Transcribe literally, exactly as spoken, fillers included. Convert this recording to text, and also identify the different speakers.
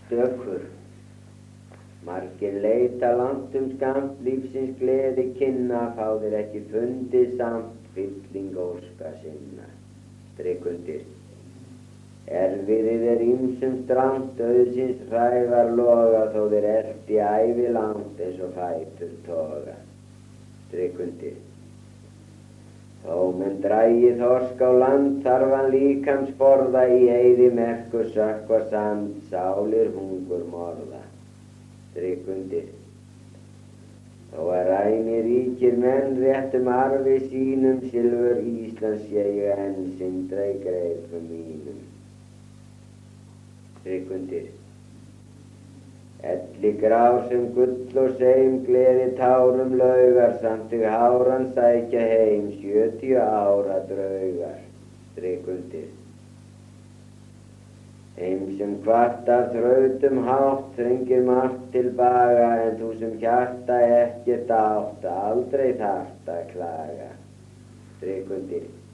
Speaker 1: stökur. Margir leita langt um skammt, lífsins gleði kynna, fá þeir ekki fundið samt, fylling óska sinna. Strik undir. Erfiðið er ýmsum strangt, auðsins hrævar loga, þó þeir elti ævi langt eins og fætur toga. Strik undir. Þó menn dragi þorsk á land, þarf hann líkams borða, í eyði merku sökkva sand, sálir hungur morða. Strik undir. Þó að ræni ríkir menn réttum arfi sínum, silfur Íslands sé ég enn syndra í greipum mínum. Strik undir. Elli grár sem gull og seim, gleði tárum laugar, samt þig háran sækja heim, sjötíu ára draugar. Strik undir. Heim sem kvart af þrautum hátt, þrengir margt til baga, en þú sem hjarta ekkert átt, aldrei þarft að klaga. Strik undir.